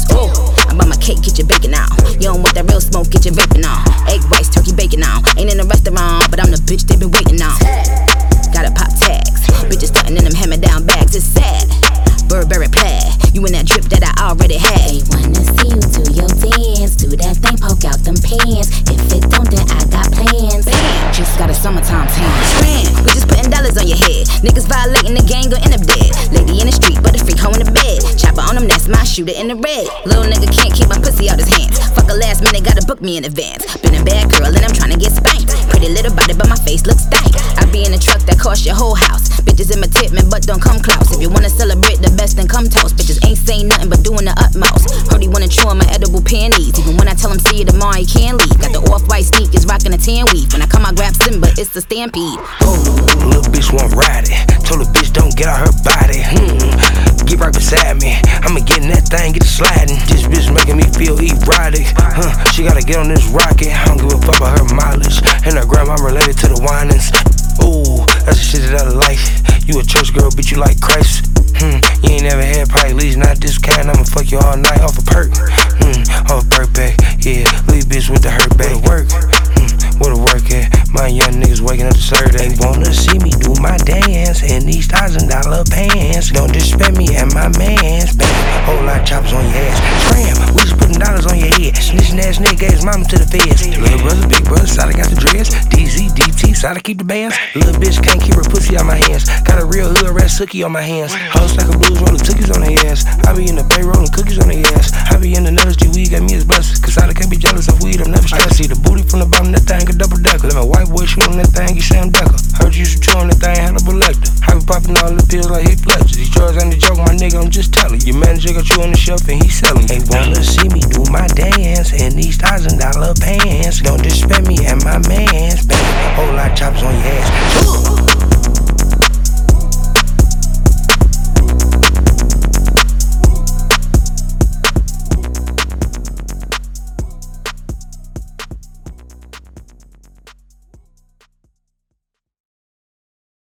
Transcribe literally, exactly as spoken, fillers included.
Ooh, I'm on my cake, get your bacon out. You don't want that real smoke, get your vaping on. Egg, rice, turkey, bacon on. Ain't in a restaurant, but I'm the bitch they been waiting on. Gotta pop tags, bitches starting in them hammer-down bags. It's sad, Burberry plaid. You in that drip that I already had. They wanna see you do your dance, do that thing, poke out them pants. If it don't, then I got plans. Bam, just got a summertime tan. Scram, we just putting dollars on your head. Niggas violating the gang, gon' end up dead. Lady in the street, but a freak hoe in the bed. Chopper on them, that's my shooter in the red. Little nigga can't keep my pussy out his hands. Fuck a last minute, gotta book me in advance. Been a bad girl and I'm tryna get spanked. Pretty little body, but my face looks stank. I be in a truck that cost your whole house. Bitches imitate me, but don't come close. If you wanna celebrate the best, then come toast. Bitches ain't saying nothing but doing the utmost. Heard he wanna chew on my edible panties. Even when I tell him see you tomorrow, he can't leave. Got the off-white sneakers, rockin' a tan weave. When I come, I grab Simba, it's the stampede. Oh, little bitch won't ride it. Told the bitch don't get out her body. Hmm. Get right beside me. I'ma get in that thing, get it sliding. This bitch making me feel erotic. Huh? She gotta get on this rocket. I don't give a fuck about her mileage. And her grandma related to the whinings. Ooh, that's the shit that I like. You a church girl, bitch, you like Christ. Hmm, you ain't never had probably at least not this kind. I'ma fuck you all night off a perk. Hmm, off a perk back. Yeah, leave bitch with the hurt back. Where to work? Hmm, where to work at? My young niggas waking up to serve. They wanna see me do my dance in these thousand dollar pants. Don't disrespect me and my mans. Bang, whole lot of choppers on your ass. Scram, we just putting dollars on your head. Snitching ass nigga gave his mama to the feds. Little brother, big brother, side I got the dreads. D Z, D T, side I keep the bands. Little bitch can't keep her pussy out my hands. Got a real hood red sookie on my hands. Hoes like a blues rolling cookies on their ass. I be in the bay rolling cookies on their ass. I be in the nutters, G weed got me as blessed. Cause I can't be jealous of weed, I'm never stressed. I see the booty from the bottom, that thing a double decker. Let my white boy shoot on that thing, you Sam Decker. Heard you used to chew on that thing, Hannibal Lecter. I be popping all the pills like Heath Ledger. These drugs ain't a joke, my nigga, I'm just telling. Your manager got you on the shelf and he selling. They wanna see me do my dance in these thousand dollar pants. Don't disrespect me and my mans. Bang, whole lot of choppers on your ass.